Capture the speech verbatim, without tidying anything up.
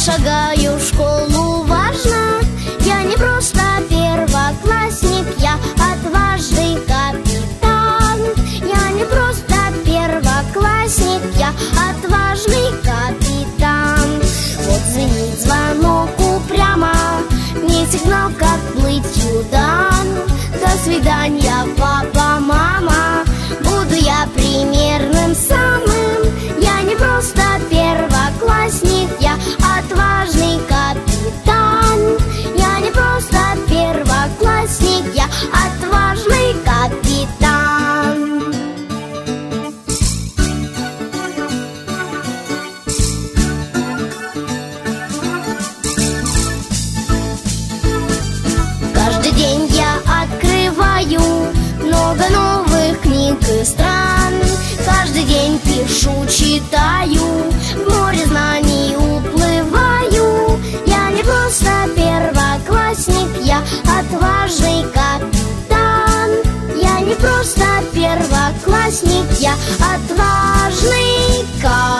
шагаю в школу важно. Я не просто первоклассник, я отважный капитан. Я не просто первоклассник, я отважный капитан. Вот звенит звонок упрямо, мне сигнал, как плыть дан. До свидания, папа, мама, буду я примерным самым. Я не просто первоклассник, я отважный капитан. Я не просто первоклассник, я отважный капитан. Каждый день я открываю много новых книг и стран. Каждый день пишу, читаю, в море знаний уплываю. Я не просто первоклассник, я отважный капитан. Я не просто первоклассник, я отважный капитан.